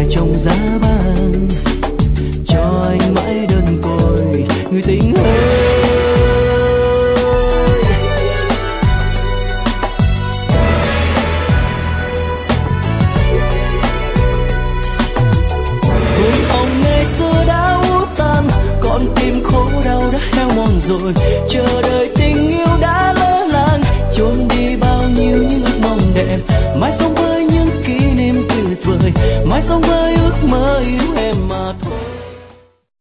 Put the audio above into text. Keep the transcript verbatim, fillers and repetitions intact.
trong giá băng, cho anh mãi đơn côi người tình ơi. Hồn hồng ngày xưa đã uất tan, con tim khổ đau đã heo mòn rồi, chờ đợi tình yêu đã lỡ làng, trốn đi bao nhiêu những ước mong đẹp mãi